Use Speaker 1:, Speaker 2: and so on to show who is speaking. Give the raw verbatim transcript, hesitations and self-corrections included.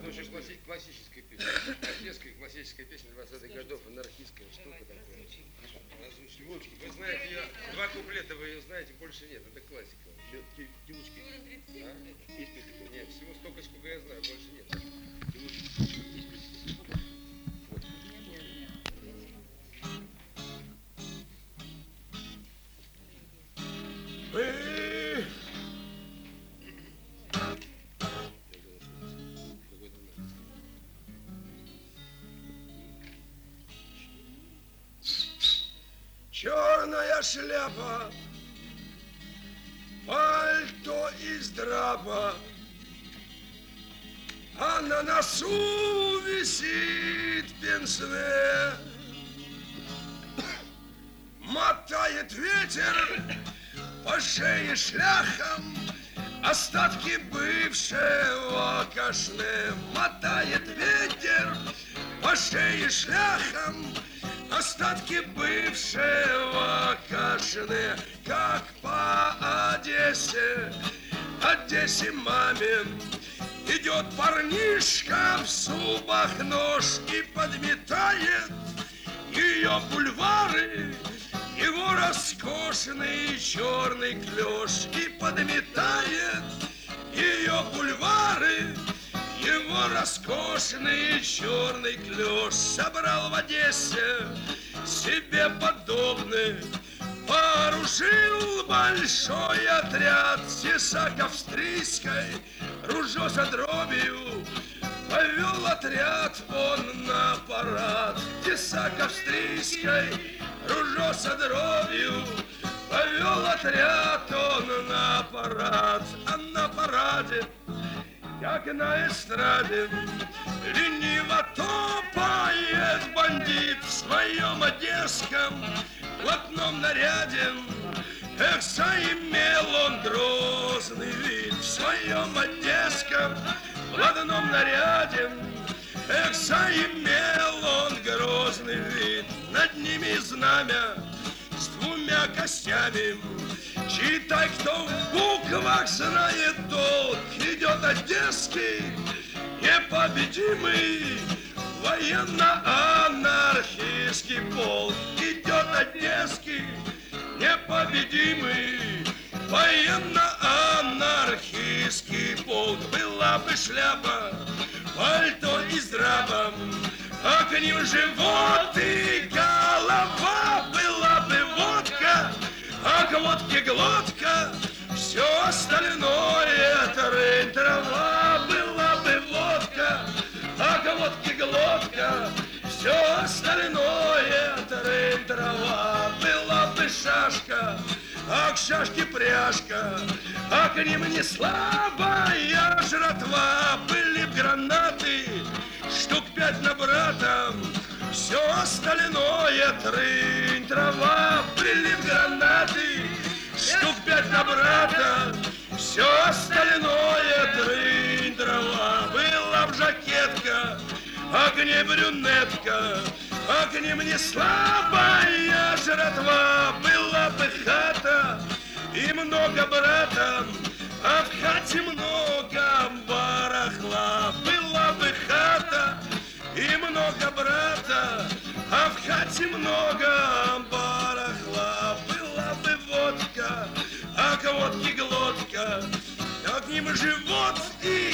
Speaker 1: Это очень класси классическая песня. Одесская классическая песня двадцатых годов, анархистская штука такая. Озвучки. Вы знаете, я, два куплета вы ее знаете, больше нет. Это классика. Девочки. А? Нет, всего столько, сколько я знаю, больше нет. Вот.
Speaker 2: Вы... Черная шляпа, пальто из драпа, а на носу висит пенсне. Мотает ветер по шее шляхом остатки бывшего кашне. Мотает ветер по шее шляхом остатки бывшего кашне. Как по Одессе, Одессе мамин, идет парнишка в зубах нож и подметает ее бульвары, его роскошный черный клеш, и подметает ее бульвары, его роскошный черный клеш. Собрал в Одессе себе подобный, вооружил большой отряд тесак австрийской, ружье за дробью. Повел отряд он на парад, тесак австрийской, ружье со дробью. Повел отряд он на парад, а на параде, как на эстраде, лениво топает бандит в своем одесском блатном наряде. Эх, заимел он грозный вид в своем одесском в одном наряде. Эх, заимел он грозный вид, над ними знамя с двумя костями. Читай, кто в буквах знает толк, идет одесский непобедимый военно-анархистский полк. Идет одесский непобедимый военно-анархистский полк. Была бы шляпа, пальто из драпа, а к ним живот и голова. Была бы водка, а к водке глотка, все остальное трынь трава. Была бы водка, а к водке глотка, все остальное трынь трава. Была бы шашка, а к шашке пряжка, а к ним не слабая жратва. Были б гранаты, штук пять на брата, все остальное трынь трава. Были б гранаты, штук пять на брата, все остальное трынь трава. Была б жакетка, а к ней брюнетка, а к ним не слабая жратва. Была бы хата и много брата, а в хате много барахла. Была бы хата и много брата, а в хате много барахла. Была бы водка, а к водке глотка, а к ним живот и